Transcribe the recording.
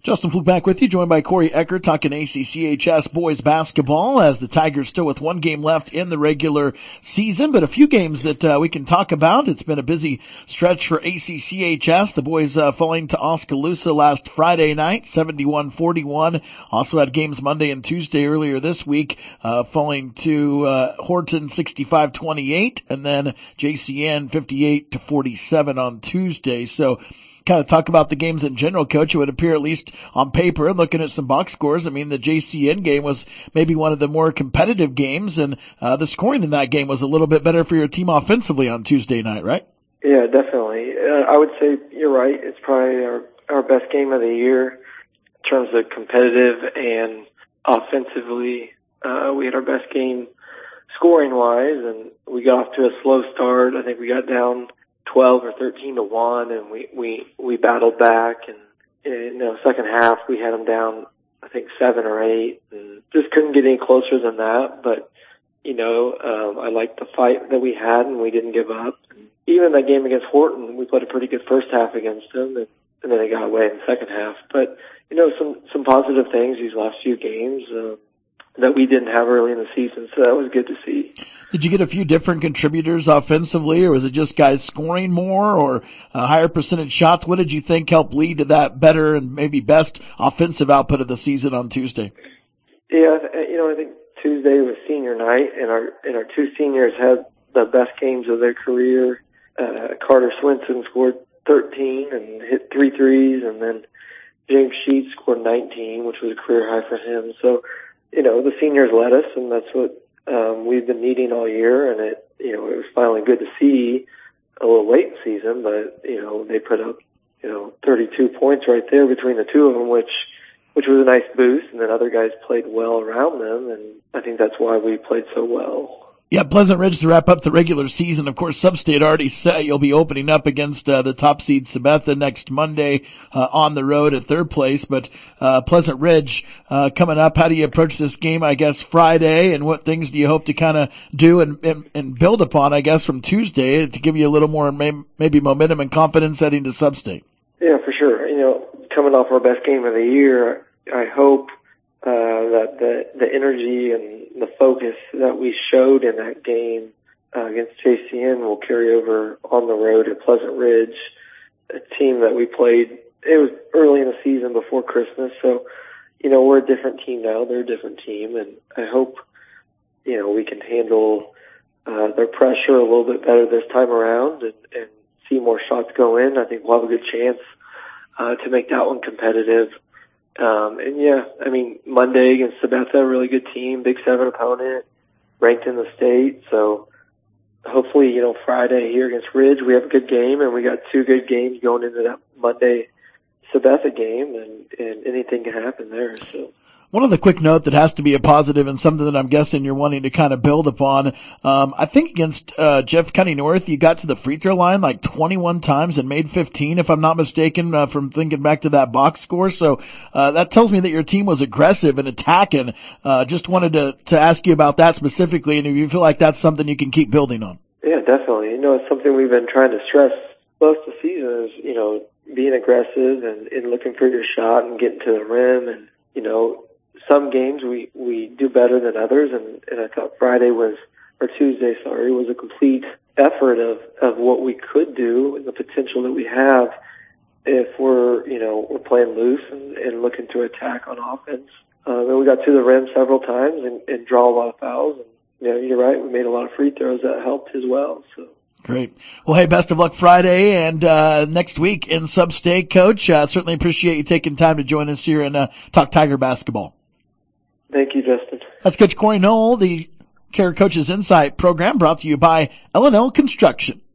Justin Fluke back with you, joined by Corey Eckert, talking ACCHS boys basketball as the Tigers still with one game left in the regular season, but a few games that we can talk about. It's been a busy stretch for ACCHS. The boys falling to Oskaloosa last Friday night, 71-41. Also had games Monday and Tuesday earlier this week, falling to Horton 65-28, and then JCN 58-47 on Tuesday. So kind of talk about the games in general, Coach. It would appear, at least on paper, and looking at some box scores, I mean, the JCN game was maybe one of the more competitive games, and the scoring in that game was a little bit better for your team offensively on Tuesday night, right? Yeah, definitely. I would say you're right. It's probably our best game of the year in terms of competitive and offensively. We had our best game scoring-wise, and we got off to a slow start. I think we got down 12 or 13-1, and we battled back, and in the second half we had them down, I think 7 or 8, and just couldn't get any closer than that. But I liked the fight that we had, and we didn't give up. And even that game against Horton, we played a pretty good first half against them, and then they got away in the second half. But some positive things these last few games that we didn't have early in the season, so that was good to see. Did you get a few different contributors offensively, or was it just guys scoring more or a higher percentage shots? What did you think helped lead to that better and maybe best offensive output of the season on Tuesday? Yeah, I think Tuesday was senior night, and our two seniors had the best games of their career. Carter Swinson scored 13 and hit 3 threes, and then James Sheets scored 19, which was a career high for him. So, the seniors led us, and that's what we've been needing all year, and it was finally good to see a little late in season, but, they put up, 32 points right there between the two of them, which was a nice boost, and then other guys played well around them, and I think that's why we played so well. Yeah, Pleasant Ridge to wrap up the regular season. Of course, Sub-State already said you'll be opening up against the top seed Sabetha next Monday on the road at third place. But Pleasant Ridge coming up, how do you approach this game, I guess, Friday? And what things do you hope to kind of do and build upon, I guess, from Tuesday to give you a little more maybe momentum and confidence heading to Sub-State? Yeah, for sure. Coming off our best game of the year, I hope that the energy and the focus that we showed in that game against JCN will carry over on the road at Pleasant Ridge, a team that we played. It was early in the season before Christmas, so we're a different team now. They're a different team, and I hope we can handle their pressure a little bit better this time around and see more shots go in. I think we'll have a good chance to make that one competitive. Monday against Sabetha, a really good team, Big 7 opponent, ranked in the state. So hopefully, Friday here against Ridge, we have a good game, and we got 2 good games going into that Monday Sabetha game, and anything can happen there. So. One other quick note that has to be a positive and something that I'm guessing you're wanting to kind of build upon. I think against Jeff County North, you got to the free throw line like 21 times and made 15, if I'm not mistaken, from thinking back to that box score. So that tells me that your team was aggressive and attacking. Just wanted to ask you about that specifically, and if you feel like that's something you can keep building on. Yeah, definitely. It's something we've been trying to stress most of the season is, being aggressive and looking for your shot and getting to the rim. And, some games we do better than others, and I thought Tuesday was a complete effort of what we could do and the potential that we have if we're playing loose and looking to attack on offense. And we got to the rim several times and draw a lot of fouls. And, you're right, we made a lot of free throws that helped as well. So. Great. Well, hey, best of luck Friday and next week in Sub-State, Coach. Certainly appreciate you taking time to join us here and talk Tiger basketball. Thank you, Justin. That's Coach Corey Knoll, the Care Coaches Insight program brought to you by L&L Construction.